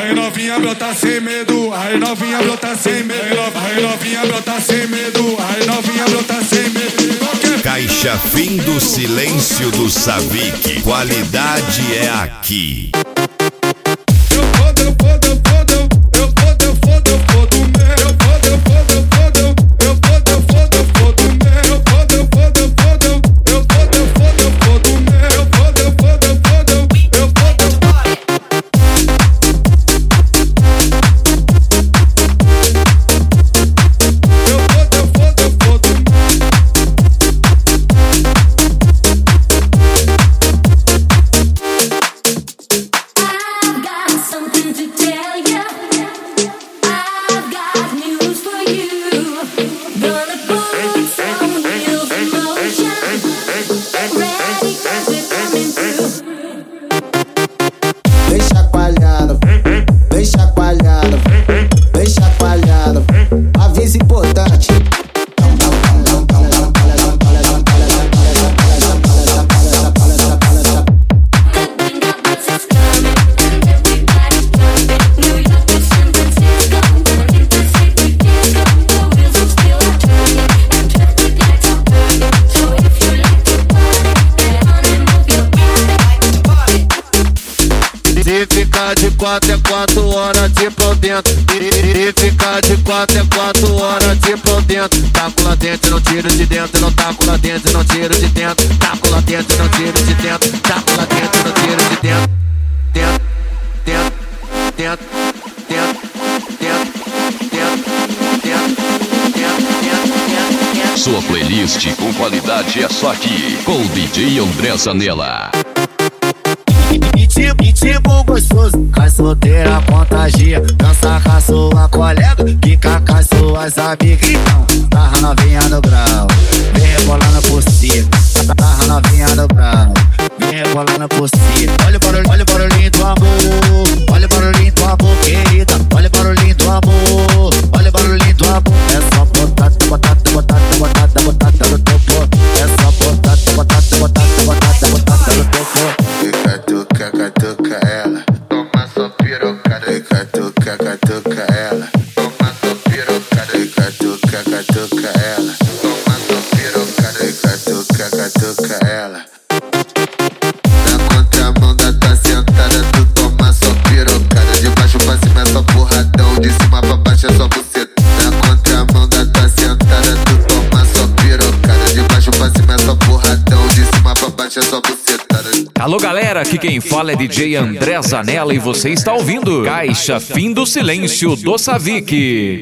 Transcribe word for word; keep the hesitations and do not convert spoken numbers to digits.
Aí novinha brota sem medo, aí novinha brota sem medo, aí novinha brota sem medo, aí novinha brota sem medo. Caixa Fim do Silêncio do Savic. Qualidade é aqui. Eu fodo, eu fodo, eu fodo, eu fodo, eu fodo, eu fodo mesmo. Eu fodo, eu fodo, eu fodo, eu fodo, eu fodo, eu fodo mesmo. Eu fodo, eu fodo, eu fodo, eu fodo, eu fodo, eu fodo mesmo. Eu fodo, eu fodo, eu fodo, eu fodo, eu fodo. Vem chacoalhando, vem chacoalhando, vem chacoalhando. Aviso importante. Se ficar de quatro é quatro horas de por dentro. Se ficar de quatro é quatro horas de por dentro. Taco lá dentro, não tiro de dentro. Não taco lá dentro, não tiro de dentro. Taco lá dentro, não tiro de dentro. Taco lá dentro, não tiro de dentro. Dentro, dentro, dentro, dentro, dentro, dentro, dentro, dentro. Sua playlist com qualidade é só aqui, com o D J André Zanella. E tipo gostoso, com a solteira contagia. Dança com a sua colega, fica com as suas amigas. Então, tarra novinha no grau, vem rebolando por cima. Tarra novinha no grau, vem rebolando por cima. Olha o barulho, olha o barulhinho do amor. Olha o barulhinho do amor, querida. Olha o barulhinho do amor. Olha o barulhinho do amor. É só botar, botar, botar, botar, botar no topo. É só botar, botar, botar, botar, botar no topo. Catuca, catuca ela, toma sua pirocada. Catuca, catuca ela, toma sua pirocada. Catuca, catuca ela, toma sua pirocada. Catuca, catuca ela. Na contramão da tua sentada, tu toma sua pirocada. De baixo pra cima é só porradão, de cima pra baixo é só buceta. Na contramão da tua sentada, tu toma sua pirocada. De baixo pra cima é só porradão, de cima pra baixo é só buceta. Alô galera, aqui quem fala é D J André Zanella e você está ouvindo Caixa Fim do Silêncio do Savic.